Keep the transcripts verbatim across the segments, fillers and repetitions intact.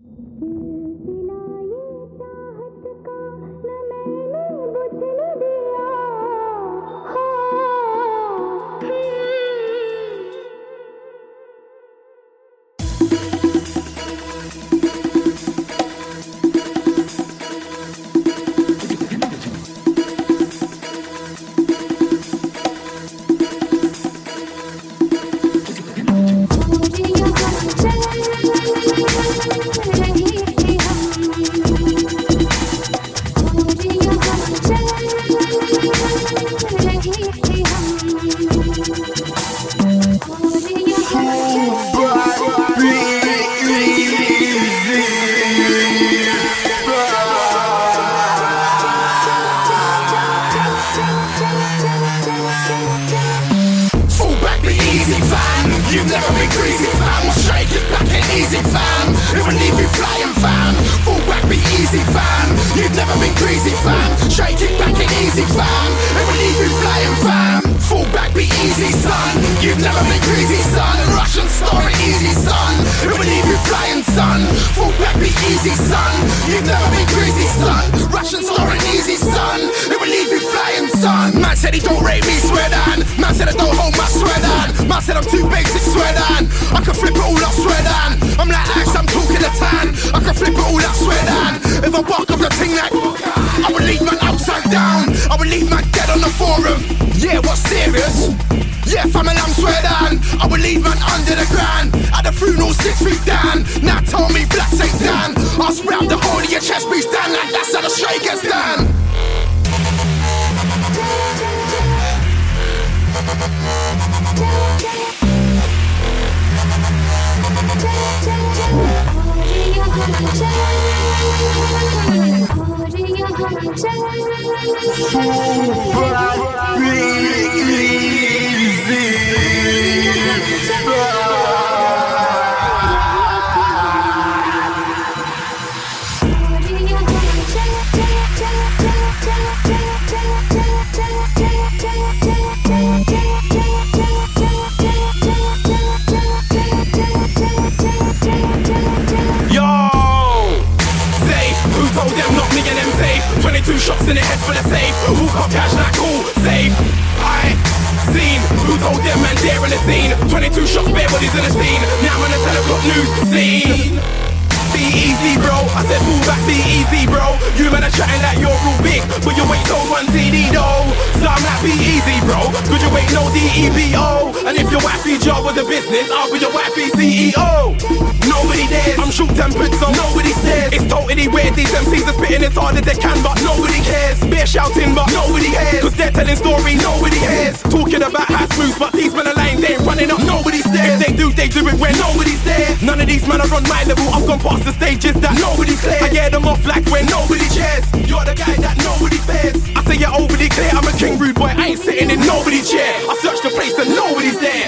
सिलसिला ये चाहत का न मैंने बुझने दिया। हाँ, Fall back, be easy, fam. You've never been greasy, fam. Shake it back and easy, fam. It will leave you flying, fam. Fall back, be easy, fam. You've never been greasy, fam. Shake it back and easy, fam. It will leave you flying, fam. Fall back, be easy, son. You've never been greasy, son. Russian story, easy, son. It will leave you flying, son. Fall back, be easy, son. You've never been greasy, son. Russian story, easy, son. It will leave you flying, son. Man said he don't rate me, swear that. Man said I don't hold my swear that. Man said I'm too basic, swear that. I can flip it all up, swear that. I'm like Axe, I'm talking the tan. I can flip it all up, swear that. If I walk up the thing like I would leave man upside down. I would leave man dead on the forum. Yeah, what's serious? Yeah, family, I'm swear that. I would leave man under the ground. At the funeral, six feet down. Now tell me black ain't down. I'll sprout the whole of your chest piece down like that's how the straight gets down. twenty-two shots in the head for the safe. Walk up cash like cool, safe. I seen who told them man there in the scene. twenty-two shots, bare bodies in the scene. Now I'm on the ten o'clock news scene. Be easy, bro. I said pull back, be easy, bro. You man are chatting like you're real big, but your weight's on one T D though. So I'm like, be easy, bro. Could your weight no D E B O? And if your wifey job was a business, I'll be your wifey C E O. Nobody dares. I'm short tempered, so nobody stares. It's totally weird. These M Cs are spitting as hard as they can, but nobody cares. They're shouting, but nobody cares. Cause they're telling stories, nobody cares. Talking about house moves, but these men are lying, they ain't running up, nobody stares. If they do, they do it when nobody's there. None of these men are on my level. I've gone past the stages that nobody's clear. I get them off like when nobody cares. You're the guy that nobody fears. I say you're overly clear. I'm a king rude boy, I ain't sitting in nobody's chair. I search the place and nobody's there.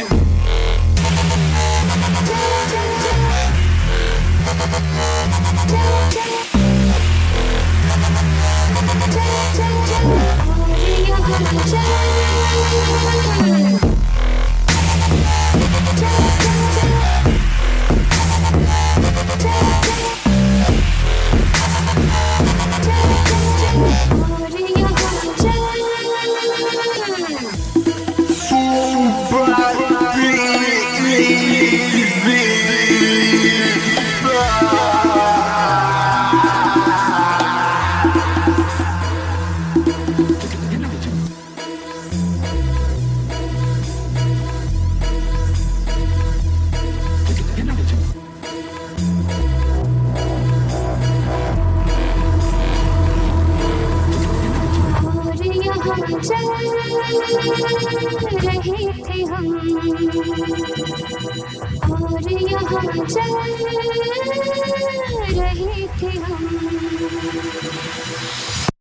रहे थे हम और यहाँ चल रहे थे हम।